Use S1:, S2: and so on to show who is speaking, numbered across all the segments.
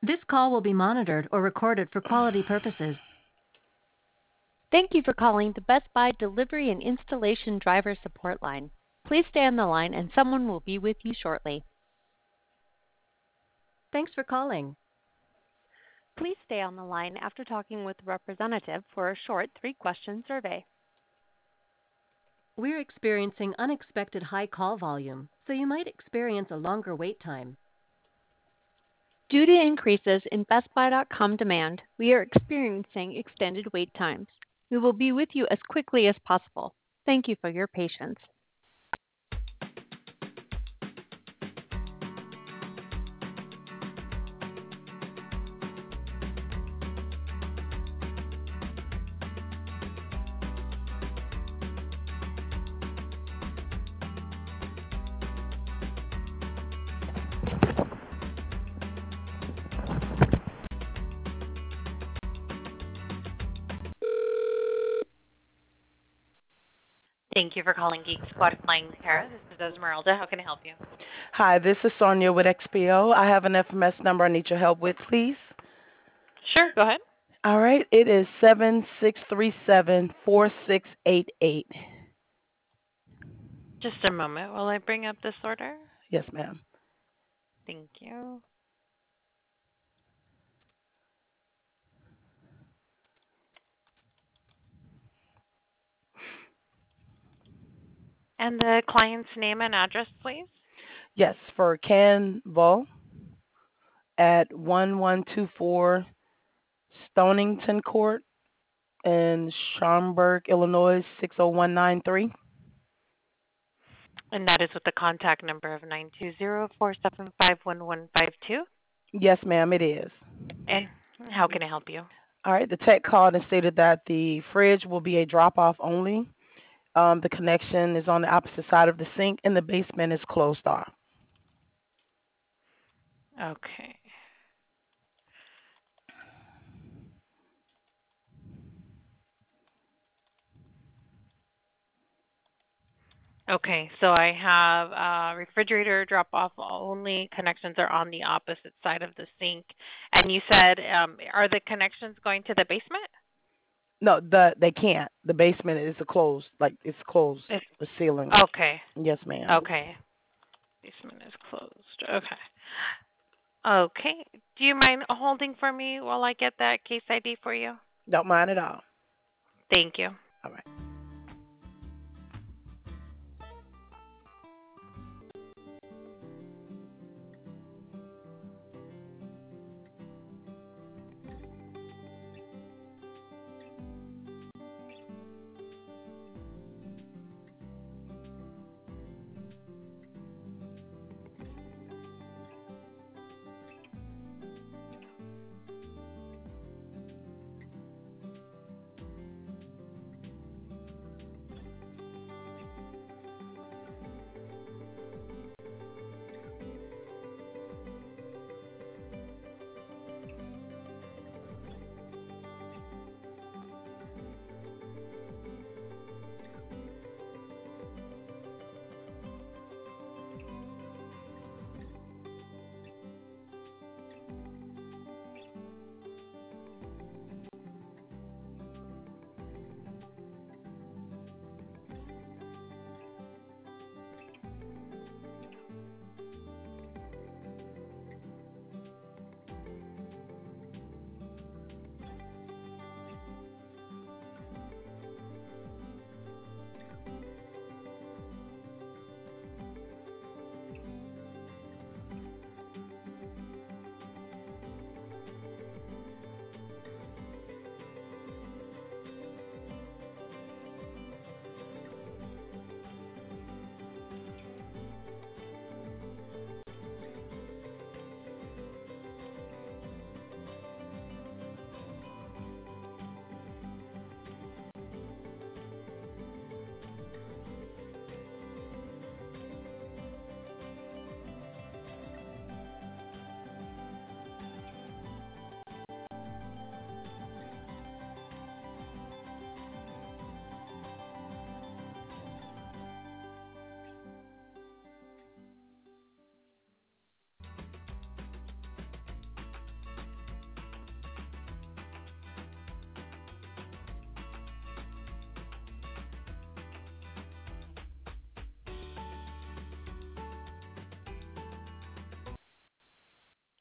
S1: This call will be monitored or recorded for quality purposes.
S2: Thank you for calling the Best Buy Delivery and Installation Driver Support Line. Please stay on the line and someone will be with you shortly.
S1: Thanks for calling.
S2: Please stay on the line after talking with a representative for a short 3-question survey.
S1: We're experiencing unexpected high call volume, so you might experience a longer wait time.
S2: Due to increases in BestBuy.com demand, we are experiencing extended wait times. We will be with you as quickly as possible. Thank you for your patience. Thank you for calling Geek Squad Flying Sarah. This is Esmeralda. How can I help you?
S3: Hi, this is Sonia with XPO. I have an FMS number I need your help with, please.
S2: Sure, go ahead.
S3: All right, it is 76374688.
S2: Just a moment while I bring up this order.
S3: Yes, ma'am.
S2: Thank you. And the client's name and address, please.
S3: Yes, for Canval at 1124 Stonington Court in Schaumburg, Illinois, 60193.
S2: And that is with the contact number of 920-475-1152.
S3: Yes, ma'am, it is.
S2: And how can I help you?
S3: All right, the tech called and stated that the fridge will be a drop-off only. The connection is on the opposite side of the sink, and the basement is closed off.
S2: Okay. Okay, so I have refrigerator drop off only. Connections are on the opposite side of the sink. And you said, are the connections going to the basement?
S3: No, they can't. The basement is closed, like it's closed.
S2: It's,
S3: The ceiling.
S2: okay.
S3: Yes, ma'am.
S2: Okay. Basement is closed. Okay. Okay. Do you mind holding for me while I get that case ID for you?
S3: Don't mind at all.
S2: Thank you.
S3: All right.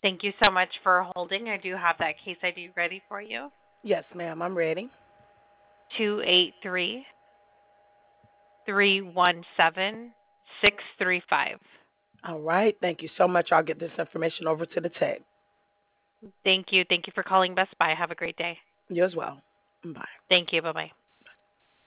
S2: Thank you so much for holding. I do have that case ID ready for you.
S3: Yes, ma'am. I'm ready.
S2: 283-317-635.
S3: All right. Thank you so much. I'll get this information over to the tech.
S2: Thank you. Thank you for calling Best Buy. Have a great day.
S3: You as well. Bye.
S2: Thank you. Bye-bye.